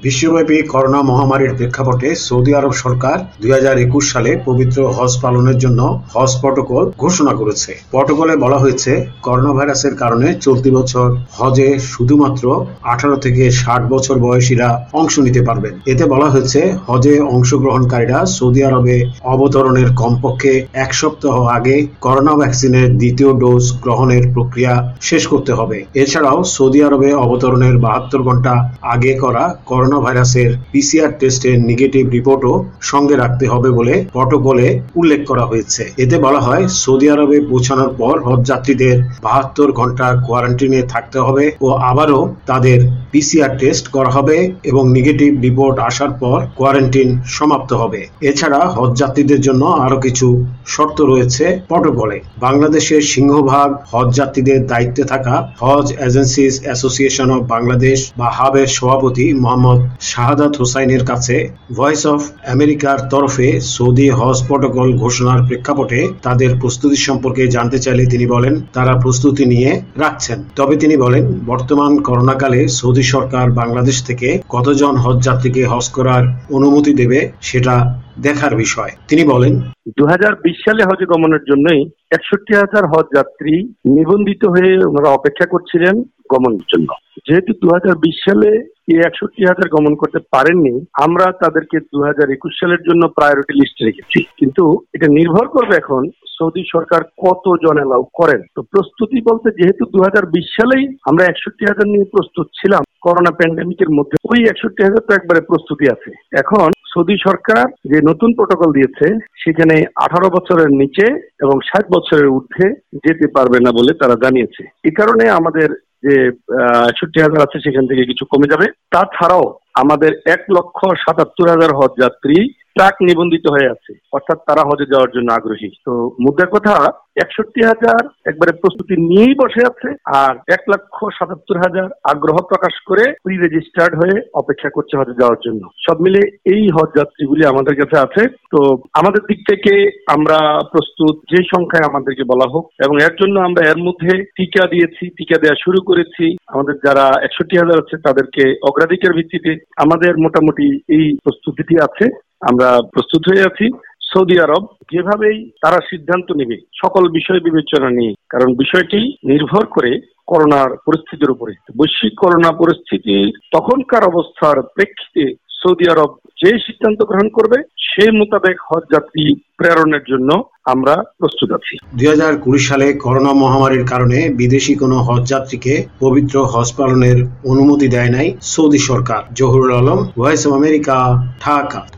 বিশ্বব্যাপী করোনা মহামারীর প্রেক্ষাপটে সৌদি আরব সরকার 2021 সালে পবিত্র হজ পালনের জন্য হজ প্রটোকল ঘোষণা করেছে। প্রটোকলে বলা হয়েছে, করোনা ভাইরাসের কারণে চলতি বছর হজে শুধুমাত্র 18 থেকে 60 বছর বয়সীরা অংশ নিতে পারবেন। এতে বলা হয়েছে, হজে অংশগ্রহণকারীরা সৌদি আরবে অবতরণের কমপক্ষে 1 সপ্তাহ আগে করোনা ভ্যাকসিনের দ্বিতীয় ডোজ গ্রহণের প্রক্রিয়া শেষ করতে হবে। এছাড়াও সৌদি আরবে অবতরণের 72 ঘন্টা আগে করা করোনা ভাইরাসের PCR টেস্টের নেগেটিভ রিপোর্টও সঙ্গে রাখতে হবে বলে প্রটোকলে উল্লেখ করা হয়েছে। এতে বলা হয়, সৌদি আরবে পৌঁছানোর পর হজযাত্রীদের 72 ঘন্টা কোয়ারেন্টিনে থাকতে হবে ও আবারও তাদের PCR টেস্ট করা হবে এবং নেগেটিভ রিপোর্ট আসার পর কোয়ারেন্টিন সমাপ্ত হবে। এছাড়া হজযাত্রীদের জন্য আরো কিছু শর্ত রয়েছে প্রটোকলে। বাংলাদেশের সিংহভাগ হজযাত্রীদের দায়িত্বে থাকা হজ এজেন্সিজ অ্যাসোসিয়েশন অব বাংলাদেশ বা হাবের সভাপতি মোহাম্মদ শাহাদাত হোসাইনের কাছে ভয়েস অফ আমেরিকার তরফে সৌদি হজ প্রটোকল ঘোষণার প্রেক্ষাপটে তাদের প্রস্তুতি সম্পর্কে জানতে চাইলে তিনি বলেন, তারা প্রস্তুতি নিয়ে রাখছেন। তবে তিনি বলেন, বর্তমান করোনাকালে সৌদি সরকার বাংলাদেশ থেকে কতজন হজযাত্রীকে হজ করার অনুমতি দেবে সেটা দেখার বিষয়। তিনি বলেন, 2020 সালে হজে গমনের জন্যই 61,000 হজ যাত্রী নিবন্ধিত হয়ে ওনারা অপেক্ষা করছিলেন গমনের জন্য। যেহেতু 2020 সালে এই 61,000 গমন করতে পারেননি, আমরা তাদেরকে 2021 সালের জন্য প্রায়োরিটি লিস্টে রেখেছি। কিন্তু এটা নির্ভর করবে এখন সৌদি সরকার কতজন এলাও করেন। তো প্রস্তুতি বলতে, যেহেতু 2020 সালেই আমরা 61,000 নিয়ে প্রস্তুত ছিলাম করোনা প্যান্ডেমিকের মধ্যে, ওই 61,000 তো একবারে প্রস্তুতি আছে। এখন সৌদি সরকার যে নতুন প্রটোকল দিয়েছে, সেখানে 18 বছরের নিচে এবং 60 বছরের ঊর্ধ্বে যেতে পারবে না বলে তারা জানিয়েছে। এই কারণে আমাদের যে 61,000 আছে সেখান থেকে কিছু কমে যাবে। তাছাড়াও আমাদের 1,77,000 হজ যাত্রী ট্রাক নিবন্ধিত হয়ে আছে, অর্থাৎ তারা হজে যাওয়ার জন্য আগ্রহী। তো মুদ্রা কথা, 61,000 একবারে প্রস্তুতি নিয়েই বসে আছে, আর 1,77,000 আগ্রহ প্রকাশ করে প্রি রেজিস্টার্ড হয়ে অপেক্ষা করছে হজে যাওয়ার জন্য। সব মিলে এই হজ যাত্রীগুলি আমাদের কাছে আছে। তো আমাদের দিক থেকে আমরা প্রস্তুত, যে সংখ্যায় আমাদেরকে বলা হোক, এবং এর জন্য আমরা এর মধ্যে টিকা দিয়েছি, টিকা দেওয়া শুরু করেছি। আমাদের যারা 61,000 আছে তাদেরকে অগ্রাধিকার ভিত্তিতে আমাদের মোটামুটি এই প্রস্তুতিটি আছে। আমরা প্রস্তুত হয়ে আছি। সৌদি আরব যেভাবেই তারা সিদ্ধান্ত নেবে সকল বিষয় বিবেচনা নিয়ে, কারণ বিষয়টি নির্ভর করে করোনার পরিস্থিতির উপরে। বৈশ্বিক করোনা পরিস্থিতি তখনকার অবস্থার প্রেক্ষিতে সৌদি আরব যে সিদ্ধান্ত গ্রহণ করবে সেই মোতাবেক হজ যাত্রী প্রেরণের জন্য আমরা প্রস্তুত আছি। 2020 সালে করোনা মহামারীর কারণে বিদেশি কোনো হজযাত্রীকে পবিত্র হজ পালনের অনুমতি দেয় নাই সৌদি সরকার। Zahurul Alam, voice of America, Dhaka.